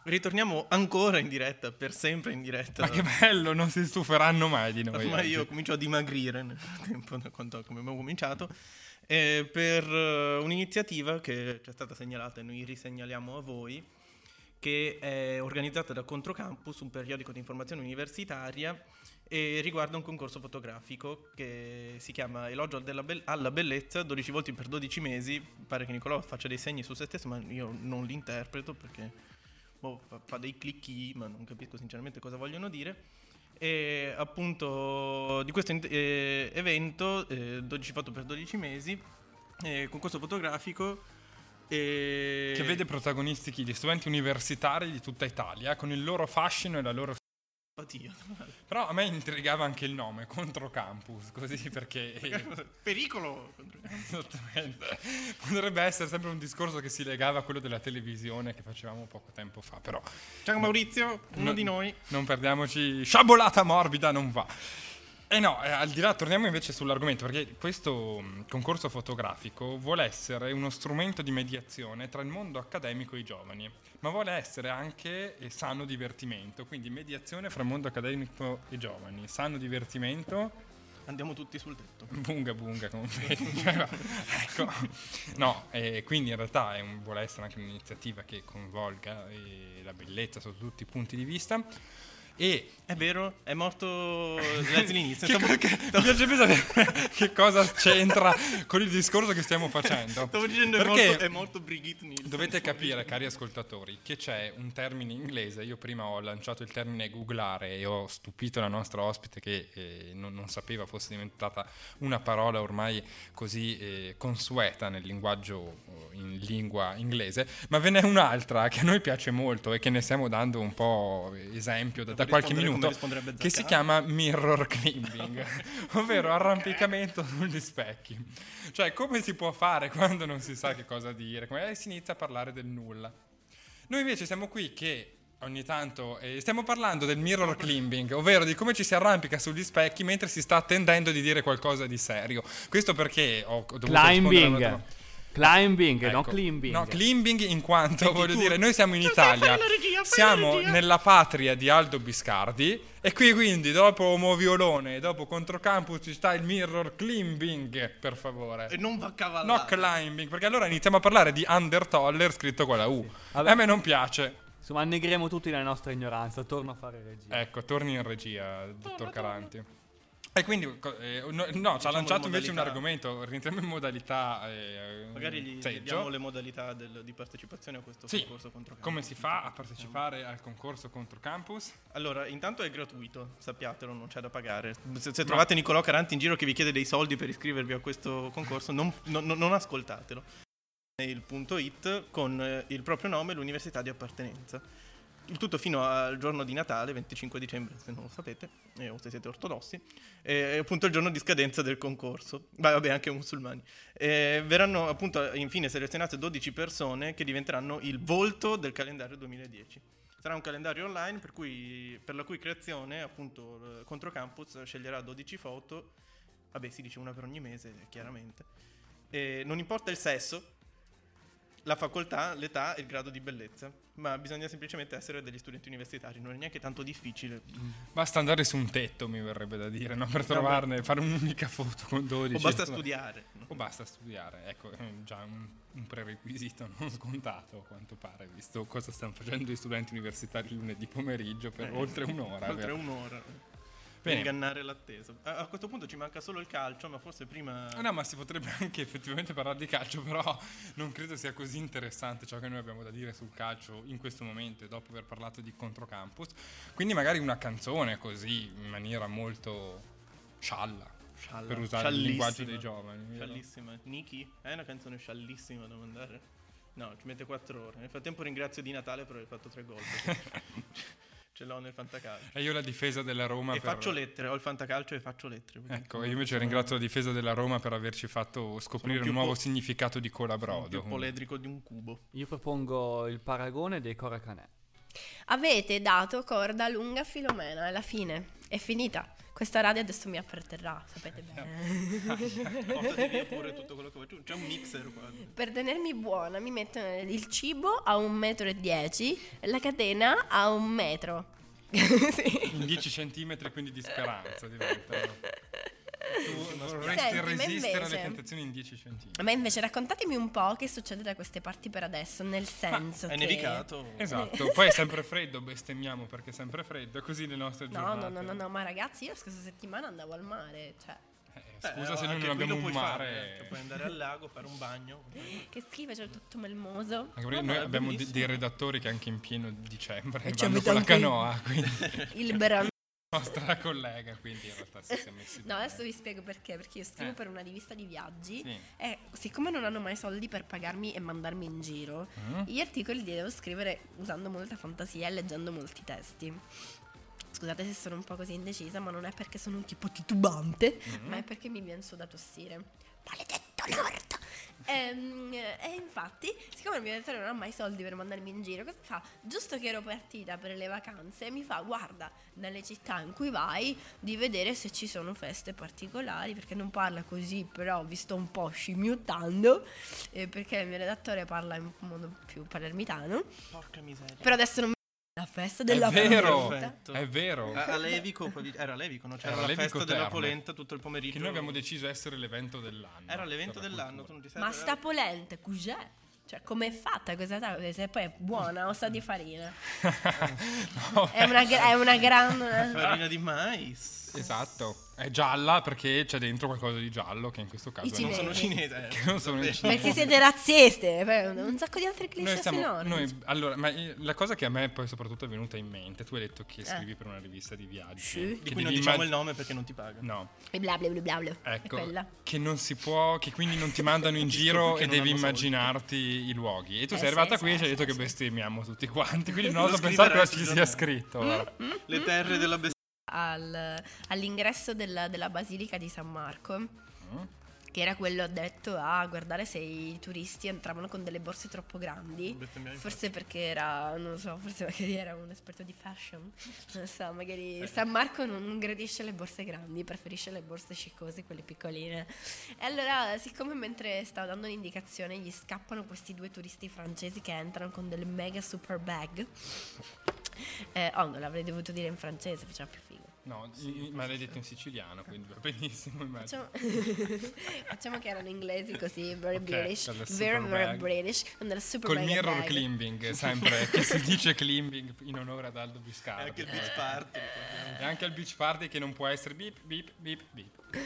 Ritorniamo ancora in diretta, per sempre in diretta. Ma che bello, non si stuferanno mai di noi. Ormai io comincio a dimagrire nel tempo, da quando come abbiamo cominciato, per un'iniziativa che ci è stata segnalata e noi risegnaliamo a voi, che è organizzata da Controcampus, un periodico di informazione universitaria, e riguarda un concorso fotografico che si chiama Elogio alla bellezza, 12 volti per 12 mesi. Pare che Nicolò faccia dei segni su se stesso, ma io non li interpreto perché fa dei clicchi, ma non capisco sinceramente cosa vogliono dire. E appunto di questo evento, 12 foto per 12 mesi, concorso fotografico, che vede protagonisti gli studenti universitari di tutta Italia con il loro fascino e la loro simpatia. Però a me intrigava anche il nome, Controcampus, così perché pericolo. Esattamente. Potrebbe essere sempre un discorso che si legava a quello della televisione che facevamo poco tempo fa, però ciao Maurizio, uno di noi. Non perdiamoci, sciabolata morbida non va. No, al di là, torniamo invece sull'argomento, perché questo concorso fotografico vuole essere uno strumento di mediazione tra il mondo accademico e i giovani, ma vuole essere anche sano divertimento, quindi mediazione fra il mondo accademico e i giovani, sano divertimento. Andiamo tutti sul tetto. Bunga bunga, come vedi. Ecco. No, quindi in realtà vuole essere anche un'iniziativa che coinvolga la bellezza sotto tutti i punti di vista. E è vero, è morto all'inizio. Mi piace pensare che cosa c'entra con il discorso che stiamo facendo. Stavo dicendo è morto Brigitte Nielsen. Dovete capire, cari ascoltatori, che c'è un termine inglese. Io prima ho lanciato il termine googlare e ho stupito la nostra ospite che non sapeva fosse diventata una parola ormai così consueta nel linguaggio in lingua inglese, ma ve n'è un'altra che a noi piace molto e che ne stiamo dando un po' esempio da qualche minuto, che si chiama mirror climbing, ovvero arrampicamento sugli specchi. Cioè, come si può fare quando non si sa che cosa dire, come si inizia a parlare del nulla. Noi invece siamo qui che ogni tanto stiamo parlando del mirror climbing, ovvero di come ci si arrampica sugli specchi mentre si sta attendendo di dire qualcosa di serio. Questo perché ho dovuto climbing, ecco. no climbing. No, climbing in quanto, voglio dire, noi siamo in Italia, siamo nella patria di Aldo Biscardi e qui quindi dopo Moviolone e dopo Controcampus ci sta il mirror climbing, per favore. E non va cavallare. No climbing, perché allora iniziamo a parlare di Undertoller scritto con la U. Sì. A me non piace. Insomma, annegheremo tutti la nostra ignoranza, torno a fare regia. Ecco, torni in regia, dottor Caranti. E quindi, ci ha lanciato invece un argomento, rientriamo in modalità magari gli diamo le modalità di partecipazione a questo concorso Controcampus. Come si fa a partecipare al concorso Controcampus? Allora, intanto è gratuito, sappiatelo, non c'è da pagare. Se trovate Nicolò Caranti in giro che vi chiede dei soldi per iscrivervi a questo concorso, non ascoltatelo. Il .it con il proprio nome e l'università di appartenenza. Il tutto fino al giorno di Natale, 25 dicembre, se non lo sapete, o se siete ortodossi, è appunto il giorno di scadenza del concorso. Vabbè, anche musulmani. Verranno appunto infine selezionate 12 persone che diventeranno il volto del calendario 2010. Sarà un calendario online per la cui creazione appunto Controcampus sceglierà 12 foto, vabbè si dice una per ogni mese chiaramente, non importa il sesso, la facoltà, l'età e il grado di bellezza, ma bisogna semplicemente essere degli studenti universitari, non è neanche tanto difficile. Basta andare su un tetto, mi verrebbe da dire, no? Per trovarne, fare un'unica foto con 12. O basta studiare. O basta studiare, ecco, è già un prerequisito non scontato a quanto pare, visto cosa stanno facendo gli studenti universitari lunedì pomeriggio per oltre un'ora. Oltre un'ora. Per ingannare l'attesa. A questo punto ci manca solo il calcio, ma forse prima... No, ma si potrebbe anche effettivamente parlare di calcio, però non credo sia così interessante ciò che noi abbiamo da dire sul calcio in questo momento, dopo aver parlato di Controcampus. Quindi magari una canzone così, in maniera molto scialla per usare il linguaggio dei giovani. Sciallissima. Niki, è una canzone sciallissima da mandare? No, ci mette 4 ore. Nel frattempo ringrazio Di Natale per aver fatto 3 gol. Ce l'ho nel fantacalcio. E io la difesa della Roma. E faccio lettere, ho il fantacalcio e faccio lettere. Ecco, io invece ringrazio la difesa della Roma per averci fatto scoprire un nuovo significato di colabrodo. Più poledrico di un cubo. Io propongo il paragone dei Coracanè. Avete dato corda lunga a Filomena, alla fine è finita. questa radio adesso mi apparterrà, sapete bene. Portati via pure tutto quello che vuoi. C'è un mixer qua. Per tenermi buona mi mettono il cibo a 1,10 m e la catena a 1 metro. Sì. In 10 centimetri, quindi di speranza diventano. Tu vorresti Senti, ma resistere alle invece- tentazioni in 10 centimetri. Ma invece raccontatemi un po' che succede da queste parti per adesso, nel senso È che... nevicato. Esatto, poi è sempre freddo, bestemmiamo perché è sempre freddo, così le nostre No, giornate. no, ma ragazzi, io la scorsa settimana andavo al mare, cioè, Scusa se noi anche non qui abbiamo lo un puoi mare. fare, puoi andare al lago, fare un bagno. che schifo, c'è tutto melmoso. Anche perché No, noi no, è abbiamo bellissimo. dei redattori che anche in pieno dicembre E ci vanno avete con la anche- canoa, quindi Il brano. nostra collega, quindi in realtà si siamo messi No, bene. adesso vi spiego perché io scrivo per una rivista di viaggi Sì. e siccome non hanno mai soldi per pagarmi e mandarmi in giro, gli articoli li devo scrivere usando molta fantasia e leggendo molti testi. Scusate se sono un po' così indecisa, ma non è perché sono un tipo titubante, ma è perché mi viene su da tossire. Maledetto nord! E infatti, siccome il mio direttore non ha mai soldi per mandarmi in giro, cosa fa? Giusto che ero partita per le vacanze, mi fa: guarda, nelle città in cui vai, di vedere se ci sono feste particolari, perché non parla così, però vi sto un po' scimmiottando, perché il mio redattore parla in modo più palermitano. Porca miseria. Però adesso non mi la festa della È vero, Perfetto. è vero. A Levico, era Levico, no? C'era Era la Levico festa della Terme, polenta tutto il pomeriggio. Che noi abbiamo deciso essere l'evento dell'anno. Era l'evento per la dell'anno, tu cultura. non ti sei. Ma sta polenta, cos'è? Cioè, com'è fatta questa? Se poi è buona o sa di farina? No, È una gran... farina di mais. esatto, è gialla perché c'è dentro qualcosa di giallo che in questo caso I non Non sono cinesi. cinese. che non sono in Cina. Perché siete razziste? Un sacco di altri cliché enormi. Allora, ma la cosa che a me poi soprattutto è venuta in mente, tu hai detto che scrivi per una rivista di viaggi, Sì. che Di cui non devi diciamo il nome perché non ti paga. No, E bla bla bla bla bla. È ecco, quella. che non si può, che quindi non ti mandano in Capisco giro perché e non devi hanno soldi. immaginarti i luoghi. E tu Eh sei sì, arrivata sì, qui e ci hai sì, detto che sì. bestemmiamo tutti quanti, quindi non Lo oso pensare cosa scriverai ci sul sia giornale. scritto. Ora. Le terre della All'ingresso della Basilica di San Marco, che era quello detto a guardare se i turisti entravano con delle borse troppo grandi. Forse perché era, non lo so, forse magari era un esperto di fashion. Non so, magari San Marco non gradisce le borse grandi, preferisce le borse sciccose, quelle piccoline. E allora, siccome mentre stavo dando un'indicazione gli scappano questi due turisti francesi che entrano con delle mega super bag. Non l'avrei dovuto dire in francese, faceva più figo. No, ma l'hai detto in siciliano, quindi va benissimo. Immagino. Facciamo che erano inglesi così, very Ok, British, con la very super very bag. British, con della super Col mega mirror bag. climbing, sempre, che si dice climbing in onore ad Aldo E Biscardi. anche il beach party. ricordiamo. E anche al beach party che non può essere beep, beep, beep, beep.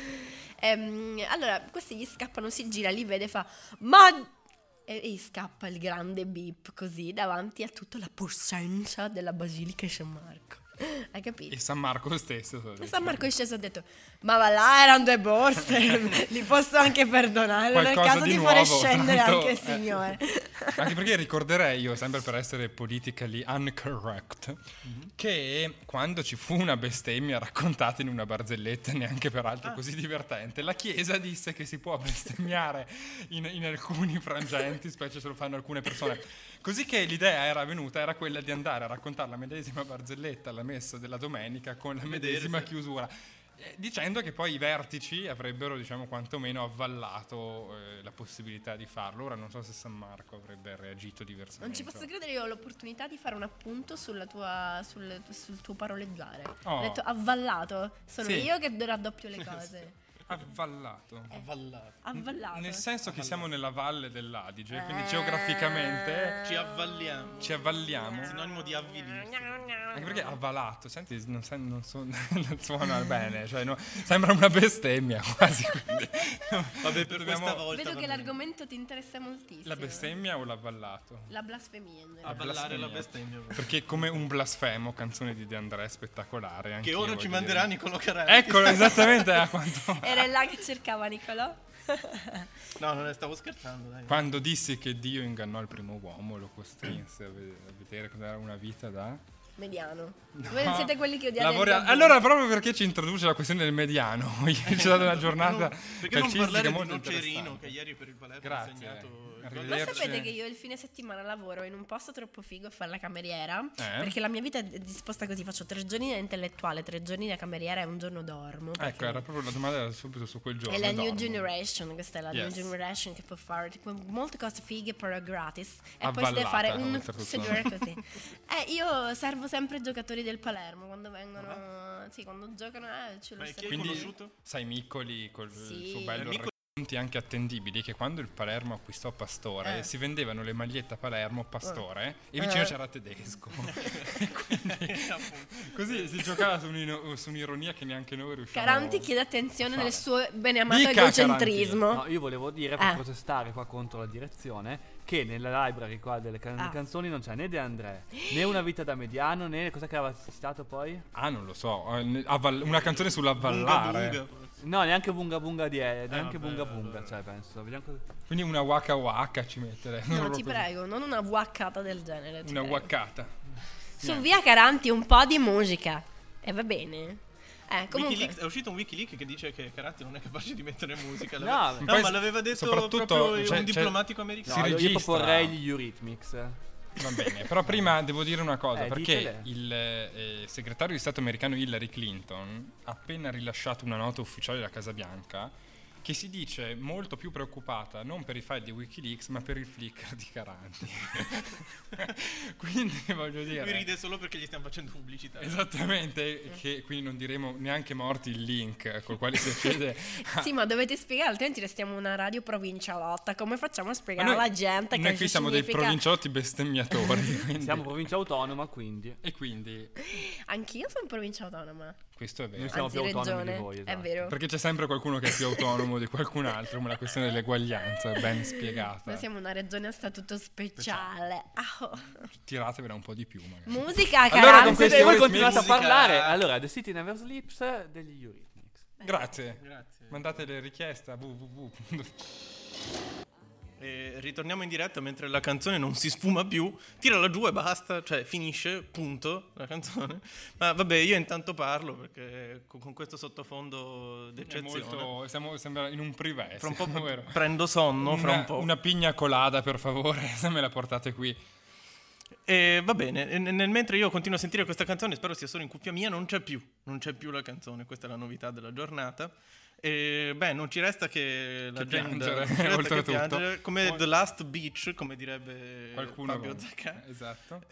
Allora, questi gli scappano, si gira, li vede, fa ma... E gli scappa il grande beep così davanti a tutta la possenza della Basilica di San Marco. Hai capito? E San Marco stesso. E San Marco è sceso e ha detto: ma va là, erano due borse, li posso anche perdonare. Nel Qualcosa caso di di fare nuovo, scendere tanto, anche il signore. Anche perché ricorderei io, sempre per essere politically incorrect, che quando ci fu una bestemmia raccontata in una barzelletta, neanche peraltro così divertente, la Chiesa disse che si può bestemmiare in alcuni frangenti, specie se lo fanno alcune persone. Così che l'idea era quella di andare a raccontare la medesima barzelletta alla messa della domenica con la medesima se- chiusura. Dicendo che poi i vertici avrebbero, diciamo, quantomeno avvallato la possibilità di farlo. Ora non so se San Marco avrebbe reagito diversamente. Non ci posso credere, io ho l'opportunità di fare un appunto sul tuo paroleggiare. Oh. Ho detto avvallato, sono Sì. io che do raddoppio le cose. Avvallato. Avvallato. Avvallato. Nel senso che siamo nella valle dell'Adige, quindi geograficamente Ci avvalliamo. ci avvalliamo. Sinonimo di avvilirsi. Anche perché avvalato, senti, non suona bene, cioè sembra una bestemmia quasi. Quindi. Vabbè, per Dobbiamo- questa volta. Vedo va che bene. l'argomento ti interessa moltissimo. La bestemmia o l'avvallato? La blasfemia. in generale. Avvallare la bestemmia. Perché come un blasfemo, canzone di De André spettacolare. Che anch'io ora ci voglio manderà dire. Nicolò Caranti. Eccolo, esattamente a quanto. Era là che cercava Nicolò. No, non ne stavo scherzando, dai. Quando dissi che Dio ingannò il primo uomo, lo costrinse a vedere cos'era una vita da Mediano. Voi siete quelli che odiate Allora, proprio perché ci introduce la questione del mediano, ci è stata una giornata perché non parlare di molto Nocerino interessante. che ieri per il Palermo ha Grazie. segnato il gol. Ma sapete che io il fine settimana lavoro in un posto troppo figo a fare la cameriera? Perché la mia vita è disposta così, faccio 3 giorni da intellettuale, 3 giorni da cameriera e un giorno dormo. Ecco, era proprio la domanda era subito su quel giorno. È la New dormo. Generation, questa è la New Yes. Generation che può fare tipo, molte cose fighe però gratis. E poi Avvallata, si deve fare un oltretutto. sedere così. Io servo sempre i giocatori del Palermo quando vengono, sì, quando giocano ce lo Ma chi servo. hai Quindi conosciuto? sai Miccoli col Sì. suo bello Miccoli- racconti anche attendibili che quando il Palermo acquistò Pastore si vendevano le magliette Palermo Pastore e vicino c'era Tedesco. E quindi così si giocava su un'ironia che neanche noi riusciamo Caranti chiede attenzione fare. nel suo beneamato Dica, egocentrismo. No, io volevo dire per protestare qua contro la direzione che nella library qua delle canzoni non c'è né De André né Una vita da mediano né cos'è che aveva citato poi? Ah, non lo so, una canzone sull'avvallare. Bunga. No, neanche Bunga Bunga neanche vabbè, Bunga vabbè. Bunga, cioè penso. Vediamo cosa... Quindi una waka waka ci metterei. No, ti prego, non una guaccata del genere. ti Una prego. waccata. Su via Caranti un po' di musica. E va bene. Comunque. Wikileaks, è uscito un Wikileaks che dice che Caratti non è capace di mettere musica. No, No, ma l'aveva detto soprattutto proprio c'è- un diplomatico americano. No, io registra. proporrei gli Eurythmics. Va bene, però prima devo dire una cosa, perché ditele. il segretario di Stato americano Hillary Clinton ha appena rilasciato una nota ufficiale della Casa Bianca che si dice molto più preoccupata non per i file di Wikileaks ma per il Flickr di Caranti. Quindi voglio dire... Lui ride solo perché gli stiamo facendo pubblicità. Esattamente, che quindi non diremo neanche morti il link col quale si accede a... Sì, ma dovete spiegare, altrimenti restiamo una radio provincialotta. Come facciamo a spiegare Ma noi- alla gente che Noi qui siamo dei significa... provinciotti bestemmiatori. Quindi... Siamo provincia autonoma, quindi E quindi Anch'io sono provincia autonoma. questo è vero. noi siamo Anzi, più autonomi regione. di voi, È esatto. vero. Perché c'è sempre qualcuno che è più autonomo di qualcun altro, come la questione dell'eguaglianza è ben spiegata. Noi siamo una regione a statuto speciale. Ah, oh. Tiratevela un po' di più, magari. Musica, Allora, Caranti. con questi Se voi Eurythmics- continuate a musica- parlare, allora The City Never Sleeps degli Eurythmics. Grazie. Grazie. Mandate le richieste a www. Ritorniamo in diretta mentre la canzone non si sfuma più. Tirala giù e basta, cioè finisce, punto, la canzone. Ma vabbè, io intanto parlo perché con questo sottofondo È d'eccezione. molto, sembra in un privé. Fra un po' siamo, vero? prendo sonno, fra un po'. Una pigna colada, per favore, se me la portate qui. E va bene, e nel mentre io continuo a sentire questa canzone, spero sia solo in cuffia mia, non c'è più la canzone, questa è la novità della giornata. E beh, non ci resta che l'agenda, piangere, non ci resta che oltretutto. piangere, come The Last Beach, come direbbe Qualcuno Fabio con- Zacca. Esatto.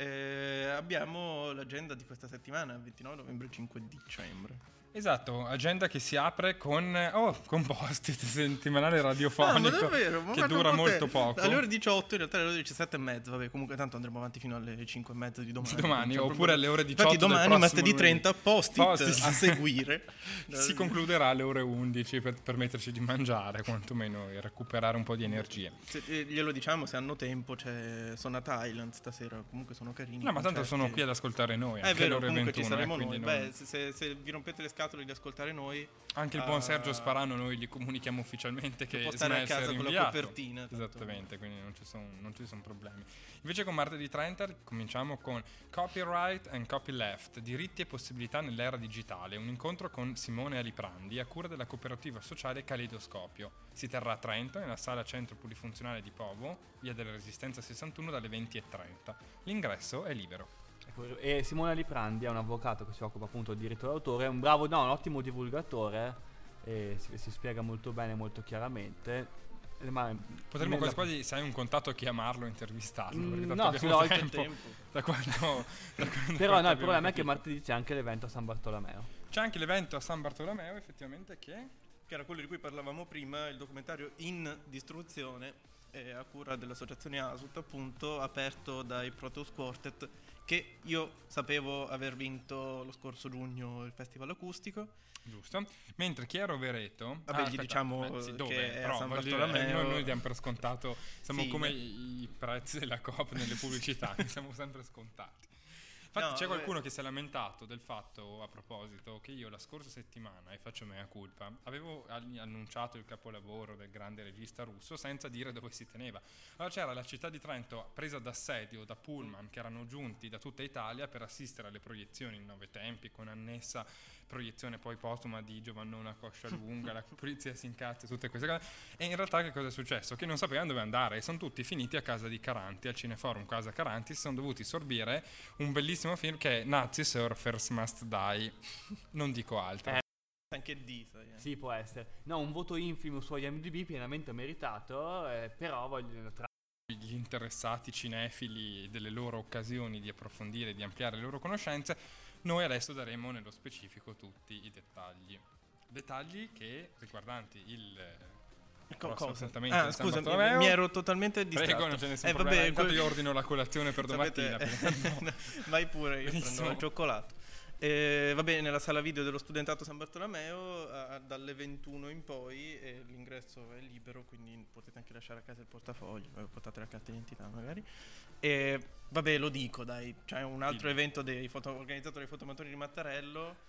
Abbiamo l'agenda di questa settimana, 29 novembre, 5 dicembre. Esatto, agenda che si apre con Post-it, settimanale radiofonico, ma davvero? Ma che guarda dura un po' te. molto poco. Alle ore 18, in realtà alle ore 17 e mezza, vabbè, comunque tanto andremo avanti fino alle 5 e mezza di domani. Domani, Non c'è oppure problema. alle ore 18 Infatti del domani, prossimo martedì lunedì. 30, post-it a seguire. Si concluderà alle ore 11 per permetterci di mangiare, quantomeno, e recuperare un po' di energie. Glielo diciamo, se hanno tempo, sono a Thailand stasera, comunque sono carini. No, ma tanto concerti. sono qui ad ascoltare noi. È anche vero, alle ore comunque 21, ci saremo quindi noi. non- Beh, se vi rompete le scatole di ascoltare noi, Anche il buon Sergio Sparano noi gli comunichiamo ufficialmente che può stare a Smash è casa con la rinviato. copertina, tanto. Esattamente, quindi non ci sono problemi. Invece con martedì 30 cominciamo con Copyright and Copyleft, diritti e possibilità nell'era digitale, un incontro con Simone Aliprandi a cura della cooperativa sociale Caleidoscopio. Si terrà a Trento, nella sala centro polifunzionale di Povo, via della Resistenza 61 dalle 20:30. L'ingresso è libero. E Simone Liprandi è un avvocato che si occupa appunto di diritto d'autore, è un un ottimo divulgatore, e si spiega molto bene, molto chiaramente. Ma Potremmo quasi quasi, se hai un contatto, chiamarlo e intervistarlo. Perché tanto no, abbiamo sì, no, tempo. Da quando però no, il problema è che martedì c'è anche l'evento a San Bartolomeo. C'è anche l'evento a San Bartolomeo, effettivamente, che era quello di cui parlavamo prima, il documentario In Distruzione, a cura dell'associazione ASUT, appunto, aperto dai Proteus Quartet, che io sapevo aver vinto lo scorso giugno il festival acustico. giusto. Mentre Chiaro Vereto, Vabbè, gli diciamo dove? che è a Però San voglio dire, Bartolomeo. noi diamo per scontato, siamo Sì, come i prezzi della Coop nelle pubblicità, li siamo sempre scontati. Infatti No, c'è qualcuno che si è lamentato del fatto, a proposito, che io la scorsa settimana, e faccio mea culpa, avevo annunciato il capolavoro del grande regista russo senza dire dove si teneva. Allora c'era la città di Trento presa d'assedio da pullman che erano giunti da tutta Italia per assistere alle proiezioni in 9 tempi, con annessa proiezione poi postuma di Giovannona Coscialunga, la polizia si incazza, tutte queste cose. E in realtà che cosa è successo? Che non sapevano dove andare e sono tutti finiti a casa di Caranti, al Cineforum Casa Caranti, si sono dovuti sorbire un bellissimo film che è Nazi Surfers Must Die, non dico altro. Anche D, sai. Sì, può essere. No, un voto infimo su IMDb pienamente meritato, però voglio Gli interessati cinefili delle loro occasioni di approfondire, di ampliare le loro conoscenze, noi adesso daremo nello specifico tutti i dettagli che riguardanti il prossimo appuntamento di San scusa, Bartolomeo. mi ero totalmente distratto. Prego, non ce ne sono problemi. Intanto io ordino la colazione per domattina. Vai pure, io Benissimo. prendo il cioccolato. Va bene, nella sala video dello Studentato San Bartolomeo dalle 21 in poi l'ingresso è libero, quindi potete anche lasciare a casa il portafoglio, portate la carta d'identità magari. Vabbè, lo dico, dai, c'è un altro evento organizzato dai fotomotori di Mattarello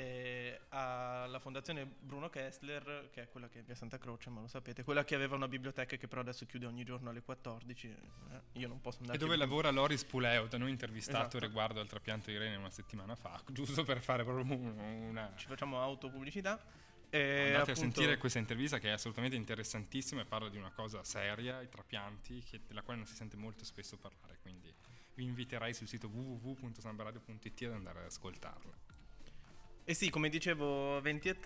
alla fondazione Bruno Kessler, che è quella che è via Santa Croce, ma lo sapete, quella che aveva una biblioteca che però adesso chiude ogni giorno alle 14. Io non posso andare. E dove lavora Loris Puleo, da noi intervistato Esatto. riguardo al trapianto di rene una settimana fa, giusto per fare proprio una... Ci facciamo autopubblicità. Andate appunto, a sentire questa intervista che è assolutamente interessantissima e parla di una cosa seria, i trapianti, della quale non si sente molto spesso parlare, quindi vi inviterei sul sito www.sambaradio.it ad andare ad ascoltarla. E sì, come dicevo,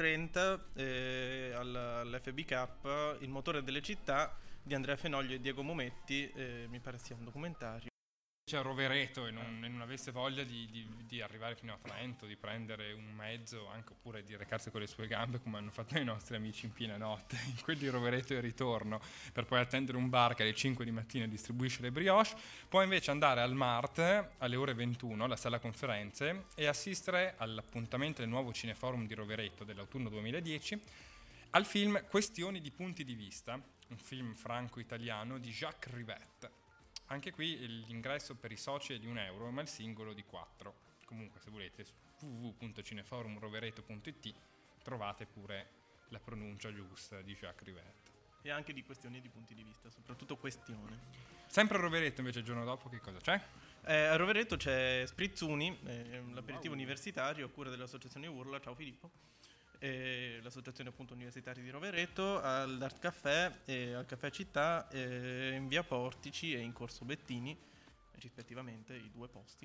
20:30 all'FBK, il motore delle città di Andrea Fenoglio e Diego Mometti, mi pare sia un documentario. C'è Rovereto e non avesse voglia di arrivare fino a Trento, di prendere un mezzo, anche oppure di recarsi con le sue gambe come hanno fatto i nostri amici in piena notte, in quel di Rovereto e ritorno, per poi attendere un bar che alle 5 di mattina distribuisce le brioche, può invece andare al Mart alle ore 21, alla sala conferenze, e assistere all'appuntamento del nuovo Cineforum di Rovereto dell'autunno 2010 al film Questioni di punti di vista, un film franco-italiano di Jacques Rivette. Anche qui l'ingresso per i soci è di €1, ma il singolo di 4. Comunque, se volete, su www.cineforumrovereto.it trovate pure la pronuncia giusta di Jacques Rivette. E anche di questioni di punti di vista, soprattutto questione. Sempre a Rovereto, invece, il giorno dopo, che cosa c'è? A Rovereto c'è Sprizzuni, l'aperitivo universitario a cura dell'associazione Urla. Ciao Filippo. L'associazione appunto universitaria di Rovereto, all'Art Caffè e al Caffè Città, in via Portici e in Corso Bettini, rispettivamente i due posti,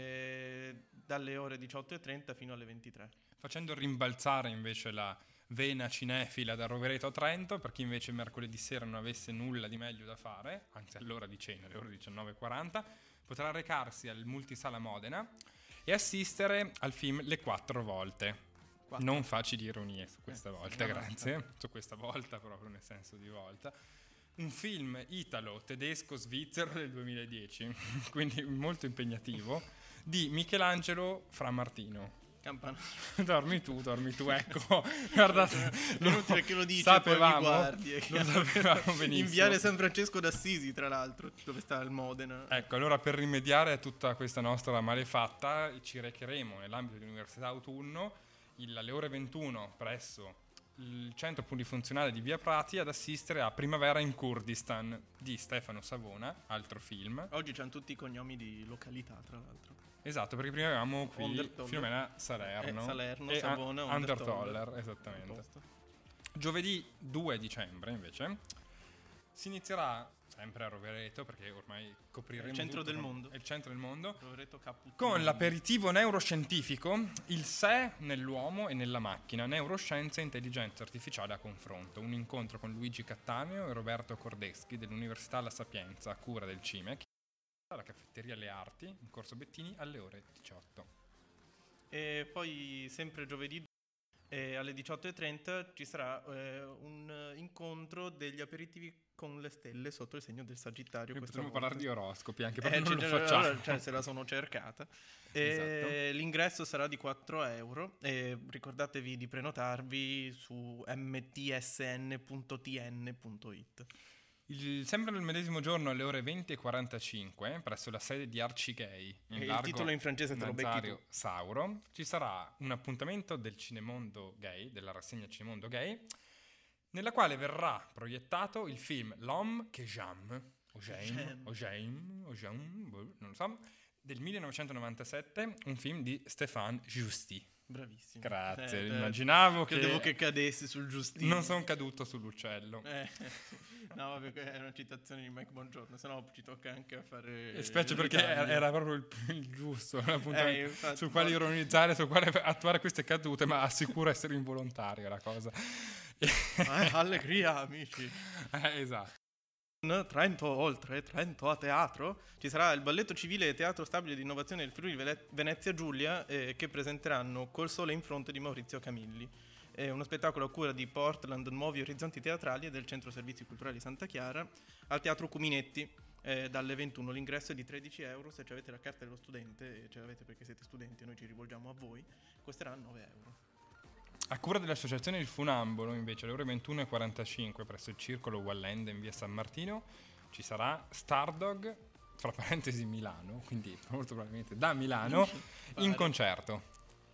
dalle ore 18:30 fino alle 23. Facendo rimbalzare invece la vena cinefila da Rovereto a Trento, per chi invece mercoledì sera non avesse nulla di meglio da fare, anzi all'ora di cena, alle ore 19:40, potrà recarsi al Multisala Modena e assistere al film Le 4 volte. 4. Non facili ironie su questa volta, no, grazie. Su questa volta, proprio nel senso di volta. Un film italo-tedesco-svizzero del 2010, quindi molto impegnativo, di Michelangelo Frammartino. Campana. Dormi tu, ecco. Guardate, Inutile che lo dici, sapevamo, poi mi guardi. lo sapevamo benissimo. In viale San Francesco d'Assisi, tra l'altro, dove sta il Modena. Ecco, allora per rimediare a tutta questa nostra malefatta ci recheremo nell'ambito dell'Università Autunno alle ore 21 presso il centro plurifunzionale di Via Prati ad assistere a Primavera in Kurdistan di Stefano Savona, altro film. Oggi c'hanno tutti i cognomi di località, tra l'altro. Esatto, perché prima avevamo qui Ondertoller. Filomena Salerno, Salerno, e Savona, Undertoller, esattamente. Giovedì 2 dicembre invece si inizierà sempre a Rovereto, perché ormai copriremo il centro tutto del con- mondo. è il centro del mondo, Rovereto Caput. con l'aperitivo neuroscientifico Il sé nell'uomo e nella macchina, neuroscienze e intelligenza artificiale a confronto, un incontro con Luigi Cattaneo e Roberto Cordeschi dell'Università La Sapienza a cura del CIMEC alla caffetteria Le Arti in Corso Bettini alle ore 18. E poi sempre giovedì alle 18:30 ci sarà un incontro degli aperitivi con le stelle sotto il segno del Sagittario. Potremmo parlare di oroscopi anche perché non lo cioè, facciamo. cioè, se la sono cercata. Esatto. L'ingresso sarà di €4 e ricordatevi di prenotarvi su mtsn.tn.it. Sempre nel medesimo giorno alle ore 20:45 presso la sede di Arcigay in il largo titolo in francese te lo becchi tu. Nazario Sauro ci sarà un appuntamento del Cinemondo Gay, della rassegna Cinemondo Gay, nella quale verrà proiettato il film L'Homme que j'aime, non lo so, del 1997, un film di Stéphane Giusti. Bravissimo. Grazie, immaginavo credevo che cadessi sul giustino. Non sono caduto sull'uccello. No, vabbè, è una citazione di Mike Bongiorno, sennò ci tocca anche a fare... Specie perché era proprio il giusto, infatti, sul quale ironizzare, sul quale attuare queste cadute, ma assicuro essere involontaria la cosa. Allegria, amici. Esatto. Trento oltre, Trento a teatro, ci sarà il Balletto Civile e Teatro Stabile di Innovazione del Friuli Venezia Giulia che presenteranno Col Sole in Fronte di Maurizio Camilli. È uno spettacolo a cura di Portland Nuovi Orizzonti Teatrali e del Centro Servizi Culturali Santa Chiara al Teatro Cuminetti dalle 21. L'ingresso è di €13 se avete la carta dello studente, e ce l'avete perché siete studenti e noi ci rivolgiamo a voi, costerà €9. A cura dell'associazione Il Funambolo, invece, alle ore 21:45 presso il Circolo Wallende in via San Martino ci sarà Stardog, fra parentesi Milano, quindi molto probabilmente da Milano, in concerto.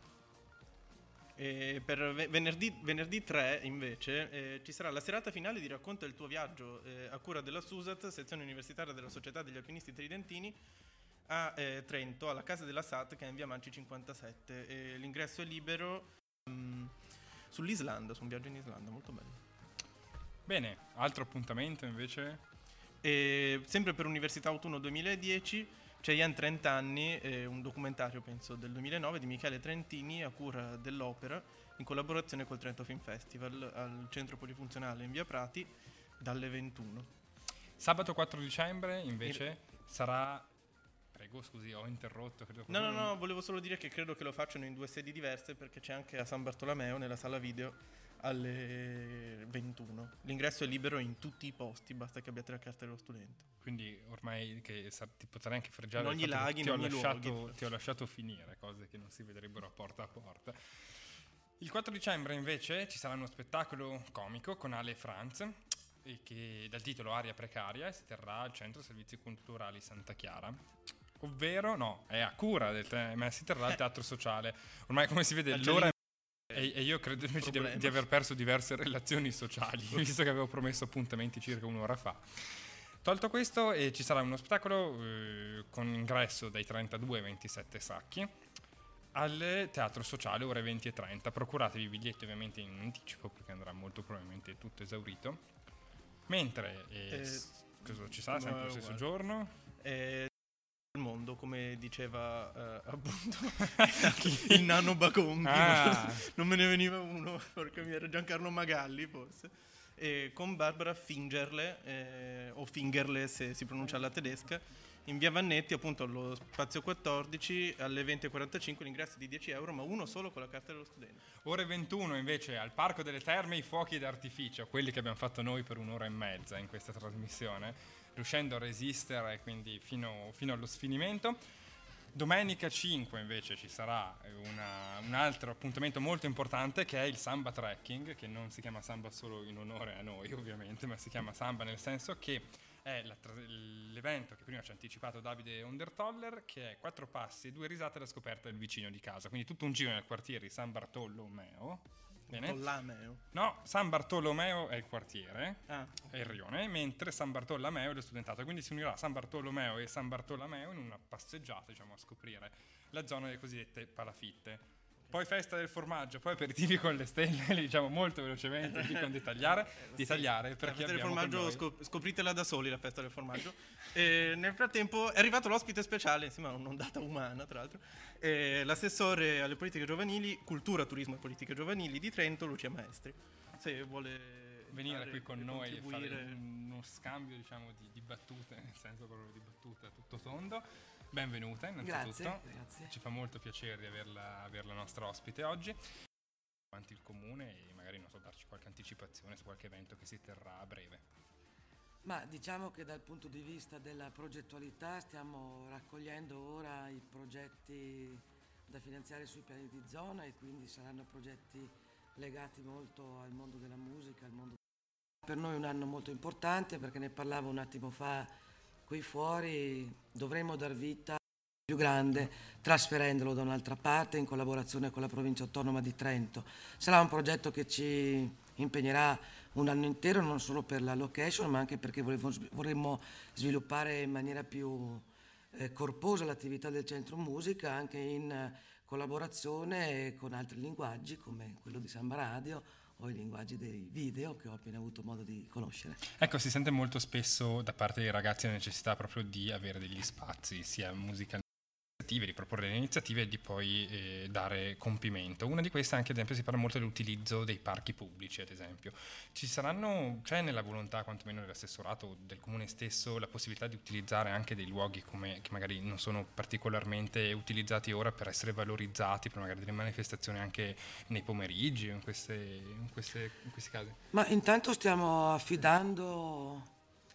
Per venerdì 3 invece ci sarà la serata finale di Racconta il tuo viaggio a cura della SUSAT, sezione universitaria della Società degli Alpinisti Tridentini, a Trento, alla Casa della SAT che è in via Manci 57. L'ingresso è libero sull'Islanda, su un viaggio in Islanda, molto bello. Bene, altro appuntamento invece? Sempre per Università Autunno 2010 c'è Ian 30 anni, un documentario penso del 2009 di Michele Trentini a cura dell'Opera in collaborazione col Trento Film Festival al centro polifunzionale in via Prati dalle 21. Sabato 4 dicembre invece sarà... Prego, scusi, ho interrotto. No, volevo solo dire che credo che lo facciano in 2 sedi diverse perché c'è anche a San Bartolomeo nella sala video alle 21. L'ingresso è libero in tutti i posti, basta che abbiate la carta dello studente. Quindi ormai che ti potrei anche fregiare in ogni laghi, in ogni luogo. Ti ho lasciato finire, cose che non si vedrebbero a porta a porta. Il 4 dicembre invece ci sarà uno spettacolo comico con Ale e Franz, che dal titolo Aria Precaria, e si terrà al Centro Servizi Culturali Santa Chiara. Ovvero, no, è a cura ma si terrà al Teatro Sociale. Ormai, come si vede, l'ora e io credo invece di aver perso diverse relazioni sociali, visto che avevo promesso appuntamenti circa un'ora fa. Tolto questo, ci sarà uno spettacolo con ingresso dai 32 ai 27 sacchi al Teatro Sociale, ore 20:30. Procuratevi i biglietti ovviamente in anticipo perché andrà molto probabilmente tutto esaurito. Mentre cosa ci sarà sempre lo stesso giorno? Il mondo, come diceva appunto il nano Baconghi, non me ne veniva uno, porca mia, era Giancarlo Magalli forse, con Barbara Fingerle o Fingerle se si pronuncia alla tedesca, in via Vannetti, appunto allo spazio 14 alle 20:45. L'ingresso è di €10, ma uno solo con la carta dello studente. Ore 21 invece al Parco delle Terme i fuochi d'artificio, quelli che abbiamo fatto noi per un'ora e mezza in questa trasmissione, riuscendo a resistere quindi fino allo sfinimento. Domenica 5 invece ci sarà un altro appuntamento molto importante, che è il Samba Trekking, che non si chiama Samba solo in onore a noi ovviamente, ma si chiama Samba nel senso che è l'evento che prima ci ha anticipato Davide Ondertoller, che è 4 passi e 2 risate alla scoperta del vicino di casa, quindi tutto un giro nel quartiere di San Bartolomeo. Bene. No, San Bartolomeo è il quartiere, è il rione, mentre San Bartolomeo è lo studentato, quindi si unirà San Bartolomeo e San Bartolomeo in una passeggiata, diciamo, a scoprire la zona delle cosiddette palafitte. Poi festa del formaggio, poi aperitivi con le stelle, diciamo molto velocemente, qui con dettagliare per chi abbiamo con noi. Scopritela da soli la festa del formaggio. Nel frattempo è arrivato l'ospite speciale, insieme a un'ondata umana tra l'altro, l'assessore alle politiche giovanili, cultura, turismo e politiche giovanili di Trento, Lucia Maestri. Se vuole venire qui con noi e fare uno scambio, diciamo, di battute, nel senso proprio di battute a tutto tondo. Benvenuta innanzitutto. Grazie. Ci fa molto piacere di averla nostra ospite oggi. Avanti il comune e magari, non so, darci qualche anticipazione su qualche evento che si terrà a breve. Ma diciamo che dal punto di vista della progettualità stiamo raccogliendo ora i progetti da finanziare sui piani di zona, e quindi saranno progetti legati molto al mondo della musica, al mondo per noi un anno molto importante, perché ne parlavo un attimo fa qui fuori, dovremo dar vita più grande trasferendolo da un'altra parte in collaborazione con la provincia autonoma di Trento. Sarà un progetto che ci impegnerà un anno intero, non solo per la location, ma anche perché vorremmo sviluppare in maniera più corposa l'attività del Centro Musica, anche in collaborazione con altri linguaggi come quello di Samba Radio o i linguaggi dei video che ho appena avuto modo di conoscere. Ecco, si sente molto spesso da parte dei ragazzi la necessità proprio di avere degli spazi, sia musicalmente, di proporre le iniziative e di poi dare compimento. Una di queste anche, ad esempio, si parla molto dell'utilizzo dei parchi pubblici, ad esempio. C'è nella volontà, quantomeno dell'assessorato o del comune stesso, la possibilità di utilizzare anche dei luoghi che magari non sono particolarmente utilizzati ora per essere valorizzati, per magari delle manifestazioni anche nei pomeriggi o in questi casi? Ma intanto stiamo affidando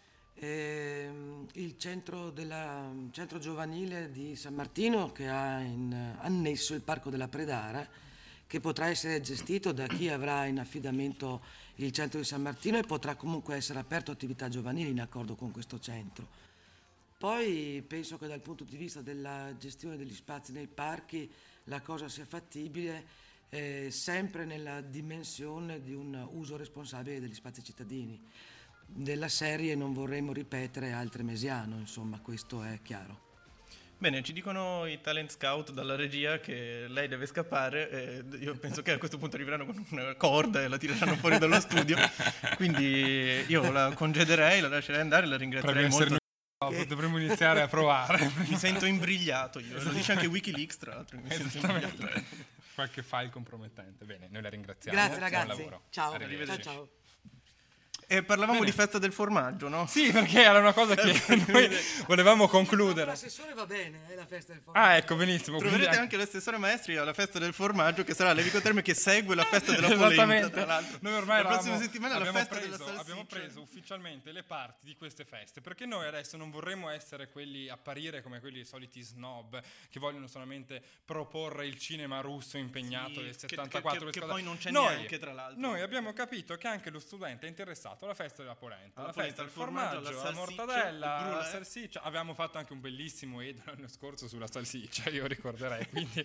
il centro giovanile di San Martino, che ha annesso il Parco della Predara, che potrà essere gestito da chi avrà in affidamento il centro di San Martino e potrà comunque essere aperto a attività giovanili in accordo con questo centro. Poi penso che dal punto di vista della gestione degli spazi nei parchi la cosa sia fattibile, sempre nella dimensione di un uso responsabile degli spazi cittadini. Della serie non vorremmo ripetere altre Mesiano, insomma, questo è chiaro. Bene, ci dicono i talent scout dalla regia che lei deve scappare, io penso che a questo punto arriveranno con una corda e la tireranno fuori dallo studio, quindi io la congederei, la lascerei andare, la ringrazierei molto. Dovremmo iniziare a provare. Mi sento imbrigliato io, lo dice anche Wikileaks tra l'altro. Mi sento imbrigliato. Qualche file compromettente. Bene, noi la ringraziamo. Grazie buon ragazzi, lavoro. ciao. Arrivederci. E parlavamo Bene. di festa del formaggio, no? Sì, perché era una cosa che noi volevamo concludere. L'assessore va bene, è la festa del formaggio. Ah, ecco, benissimo. Troverete Quindi anche l'assessore Maestri alla festa del formaggio, che sarà l'Evico Terme che segue la festa della polenta, Esattamente. tra l'altro. Noi ormai la prossima settimana è la abbiamo festa della salsiccia. abbiamo preso ufficialmente le parti di queste feste, perché noi adesso non vorremmo essere quelli, apparire come quelli soliti snob che vogliono solamente proporre il cinema russo impegnato Sì, del che 74. poi non c'è Noi- neanche, tra l'altro. Noi abbiamo capito che anche lo studente è interessato alla festa della polenta, alla polenta, festa del al formaggio, formaggio, alla alla salsiccia, mortadella, il brulè. alla salsiccia. Avevamo fatto anche un bellissimo Edo l'anno scorso sulla salsiccia, io ricorderei, quindi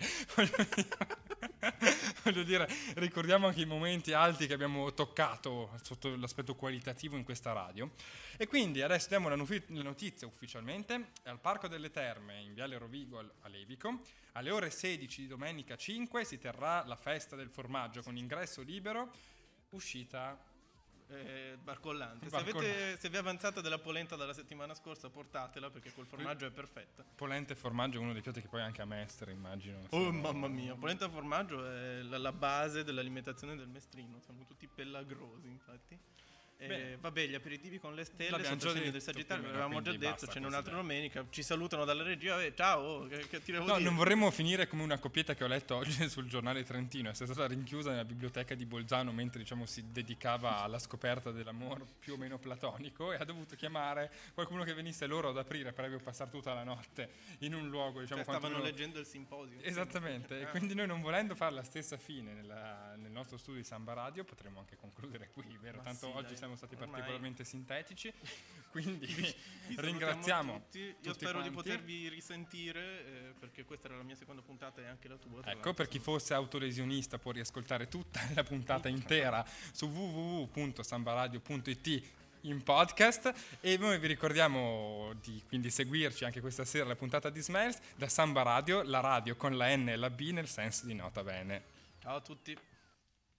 voglio dire, ricordiamo anche i momenti alti che abbiamo toccato sotto l'aspetto qualitativo in questa radio. E quindi adesso diamo la notizia ufficialmente: al Parco delle Terme in Viale Rovigo a Levico alle ore 16 di domenica 5 si terrà la festa del formaggio con ingresso libero, uscita Barcollante. Barcollante. Se vi è avanzata della polenta dalla settimana scorsa, portatela perché col formaggio è perfetta. polenta e formaggio, uno dei piatti che poi anche a Mestre, immagino. Oh mamma mia, polenta e formaggio è la base dell'alimentazione del mestrino, siamo tutti pellagrosi infatti. Vabbè, gli aperitivi con le stelle L'abbiamo sotto il già segno del detto Sagittario, più o l'avevamo meno, già quindi detto, basta c'è un'altra considerare. domenica, ci salutano dalla regia, ciao, che ti devo No, dire? non vorremmo finire come una coppietta che ho letto oggi sul giornale trentino, è stata rinchiusa nella biblioteca di Bolzano mentre diciamo si dedicava alla scoperta dell'amore più o meno platonico e ha dovuto chiamare qualcuno che venisse loro ad aprire per passare tutta la notte in un luogo, diciamo, Stavano quantomeno- leggendo il simposio. Esattamente, e quindi noi non volendo fare la stessa fine nel nostro studio di Samba Radio potremmo anche concludere qui, vero? Ma Tanto sì, oggi dai, siamo stati ormai. particolarmente sintetici, quindi Vi salutiamo ringraziamo tutti. Io tutti spero di quanti. potervi risentire perché questa era la mia seconda puntata e anche la tua. tra Ecco, l'altro. per chi fosse autolesionista può riascoltare tutta la puntata intera su www.sambaradio.it in podcast, e noi vi ricordiamo di quindi seguirci anche questa sera la puntata di Smells da Samba Radio, la radio con la N e la B nel senso di nota bene. Ciao a tutti.